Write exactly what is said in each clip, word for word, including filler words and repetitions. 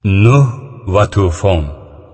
نوح و طوفان.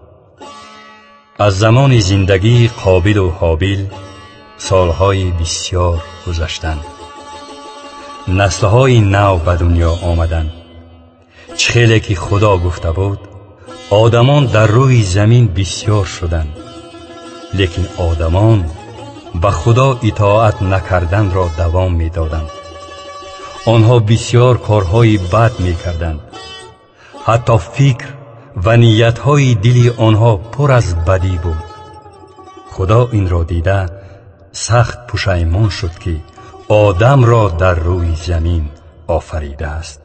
از زمان زندگی قابیل و هابیل سالهای بسیار گذشتند. نسلهای نو به دنیا آمدند. چخیلی که خدا گفته بود آدمان در روی زمین بسیار شدند، لیکن آدمان به خدا اطاعت نکردن را دوام می دادند. آنها بسیار کارهای بد می کردند. حتی فکر و نیتهای دل آنها پر از بدی بود. خدا این را دیده سخت پشیمان شد که آدم را در روی زمین آفریده است.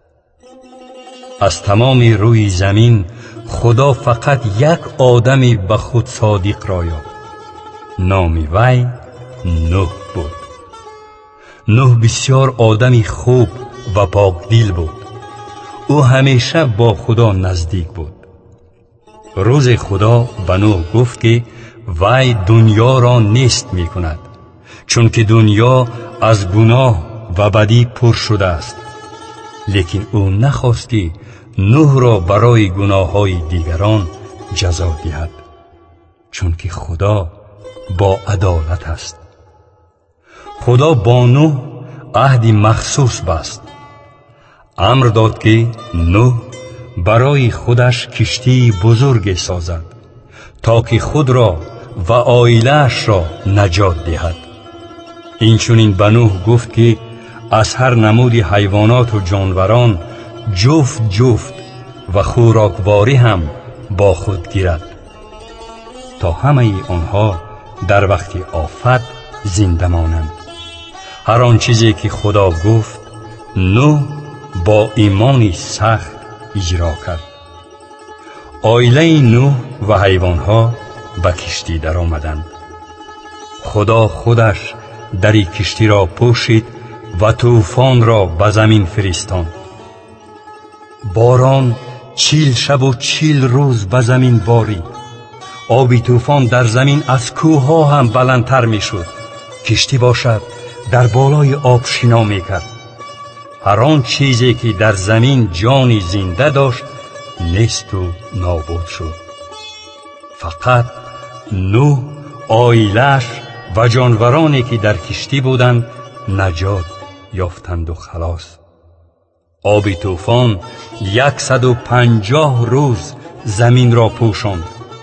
از تمام روی زمین خدا فقط یک آدمی به خود صادق را یافت. نام وی نوح بود. نوح بسیار آدمی خوب و پاکدل بود. او همیشه با خدا نزدیک بود. روز خدا به نوح گفت که وی دنیا را نیست می کند، چون که دنیا از گناه و بدی پر شده است. لیکن او نخواست که نوح را برای گناه های دیگران جزا دهد، چون که خدا با عدالت است. خدا با نوح عهد مخصوص بست. امر داد که نوح برای خودش کشتی بزرگ سازد تا که خود را و عائله‌اش را نجات دهد. اینچنین به نوح گفت که از هر نمود حیوانات و جانوران جفت جفت و خوراکواری هم با خود گیرد، تا همه آنها در وقت آفت زنده مانند. هر آن چیزی که خدا گفت نوح با ایمانی سخت اجرا کرد. عائله نوح و حیوانها به کشتی در آمدند. خدا خودش دری کشتی را پوشید و طوفان را به زمین فرستاند. باران چیل شب و چیل روز به زمین بارید. آب طوفان در زمین از کوه‌ها هم بلندتر می شد. کشتی باشد در بالای آب شنا می کرد. هر آن چیزی که در زمین جان زنده داشت نیست و نابود شد. فقط نوح، عائله‌اش و جانورانی که در کشتی بودند نجات یافتند و خلاص. آب طوفان یکصد و پنجاه روز زمین را پوشاند.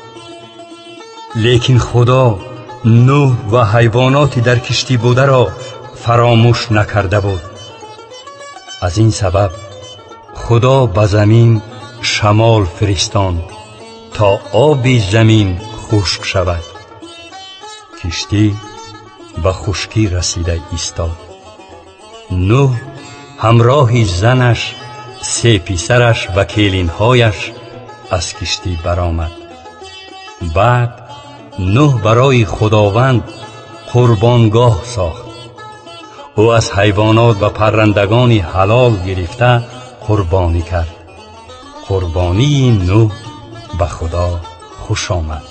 لیکن خدا نوح و حیواناتی در کشتی بوده را فراموش نکرده بود. از این سبب خدا به زمین شمال فرستاند تا آب زمین خشک شود. کشتی به خشکی رسیده ایستاد. نوح همراه زنش، سه پسرش و کلینهایش از کشتی برآمد. بعد نوح برای خداوند قربانگاه ساخت. او از حیوانات و پرندگان حلال گرفته قربانی کرد. قربانی نوح به خدا خوش آمد.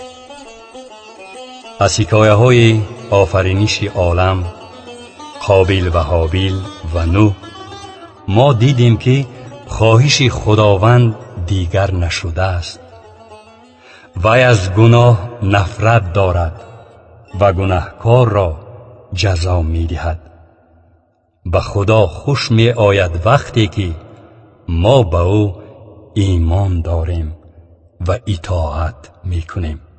از حکایه های آفرینش عالم، قابیل و هابیل و نوح، ما دیدیم که خواهش خداوند دیگر نشده است. وی از گناه نفرت دارد و گناهکار را جزا می دهد. به خدا خوش می آید وقتی که ما به او ایمان داریم و اطاعت می کنیم.